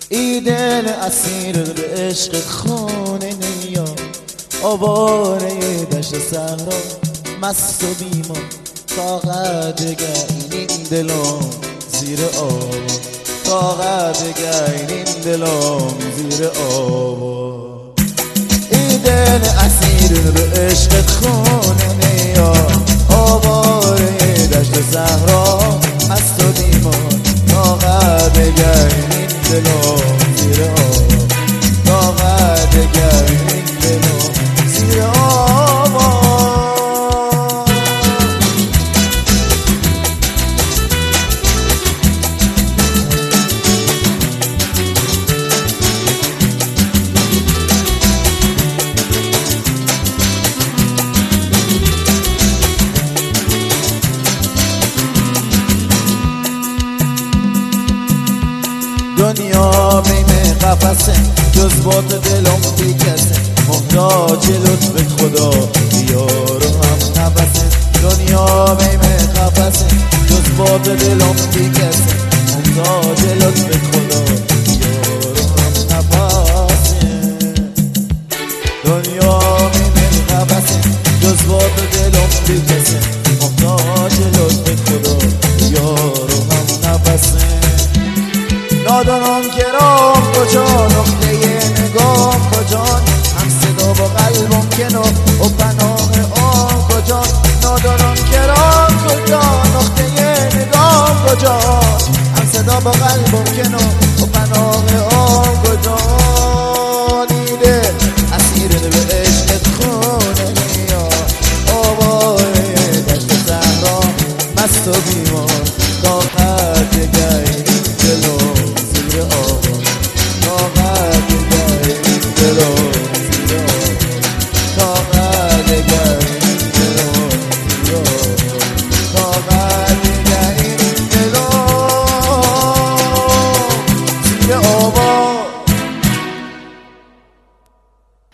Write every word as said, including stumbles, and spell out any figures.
ای دل اسیر به عشق خونه نیا، آواره دشت صحرا مست و بیمار، طاقت گین این دلم زیر آب، طاقت گین این دلم زیر آب. ای دل اسیر به عشق خونه نیا، آواره دشت صحرا مست و بیمار، طاقت گین این دلم زیر آب، طاقت گین این دلم زیر آب. دنیا بین قفسه، جزبات دلم بی کسه، محتاج لطف خدا بیار و هم نفسه. دنیا بین قفسه، جزبات دلم بی کسه، محتاج لطف خدا بیار و هم نفسه. دنیا بین قفسه، جزبات دلم بی کسه، محتاج لطف خدا بیار و هم نفسه. نادانم گرام کجا، نقطه نگاه کجا، هم صدا با قلبم کنو و پناه آن کجا. نادانم گرام کجا، نقطه نگاه کجا، هم صدا با قلبم کنو و پناه آن کجا.